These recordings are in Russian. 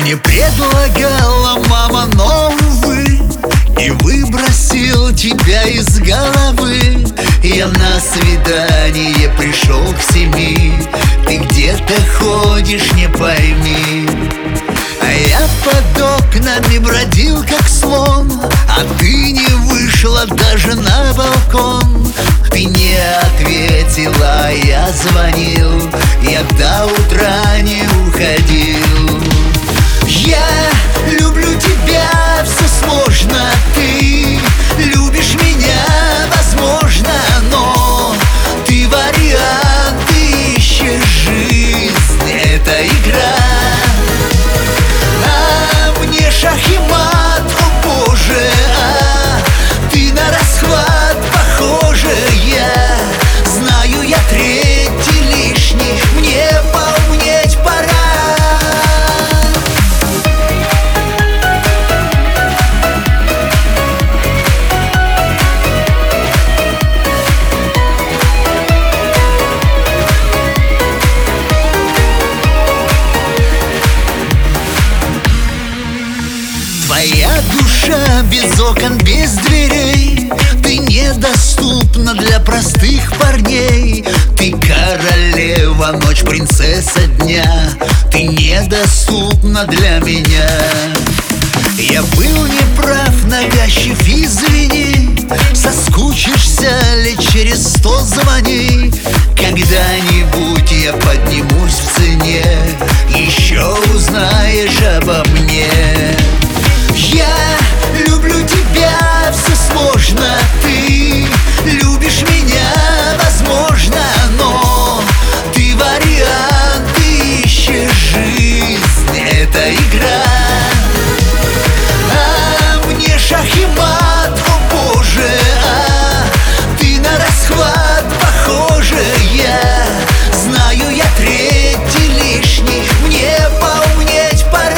Мне предлагала мама, но, увы, и выбросил тебя из головы. Я на свидание пришел к 7, ты где-то ходишь, не пойми. А я под окнами бродил, как слон, а ты не вышла даже на балкон. Ты не ответила, а я звонил, я до утра не уходил. Я люблю тебя, все сложно, ты любишь меня, возможно, но ты вариант, ты ищешь жизнь, это игра. А мне шах и мат, о боже, а ты на расхват похожа. Я знаю, я третий лишний, мне поумнеть пора. Твоя душа без окон, без дверей, ты недоступна для простых парней. Ты королева, ночь, принцесса дня, ты недоступна для меня. Я был неправ, навязчив, извини. Соскучишься ли через 100 звони. Когда-нибудь я поднимусь в цене, еще узнаешь обо мне. Я люблю тебя, все сложно, ты любишь меня, возможно, но ты вариант, ты ищешь жизнь, это игра. А мне шах и мат, о боже, а ты на расхват похожа. Я знаю, я третий лишний, мне поумнеть пора.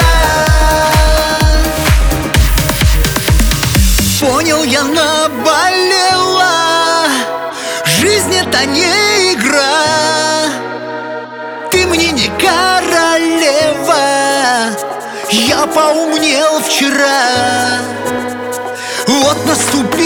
Понял, я наболела, жизнь это не игра. Ты мне не королева, я поумнел вчера. Вот наступил